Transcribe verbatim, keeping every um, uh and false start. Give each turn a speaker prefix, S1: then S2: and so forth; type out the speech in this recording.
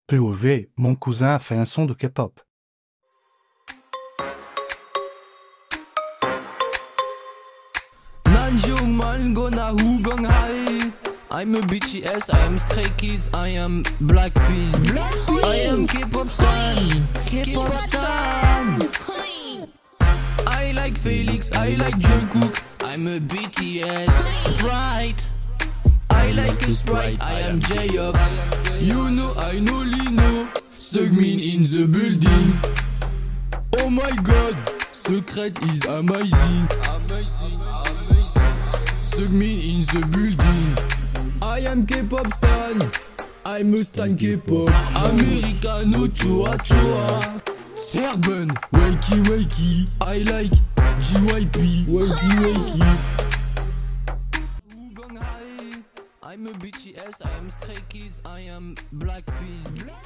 S1: P O V, mon cousin a fait un son de K-pop.
S2: Nanjung man gonna Hugong high. I'm a B T S, I am Stray Kids, I am Blackpink. Blackpink. I am K-pop stan, K-pop stan. I like Felix, I like Jungkook, I'm a B T S. Sprite, I like a Sprite, I am J-Up. You know I know Lino, Seungmin in the building. Oh my god, Secret is amazing. Amazing, amazing. Seungmin in the building. I am K-pop stan, I'm a stan K-pop. Americano Choa Choa. Serben, wakey wakey. I like J Y P, wakey wakey. I'm a B T S, I am Stray Kids, I am Blackpink.